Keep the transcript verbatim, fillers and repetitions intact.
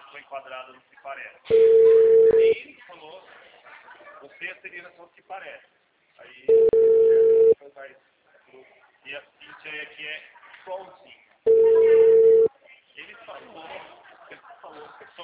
foi enquadrada no que parece. E ele falou, você seria na sua que parece. Aí, depois vai, e a Cíntia aqui é igualzinho. Ele falou, ele falou,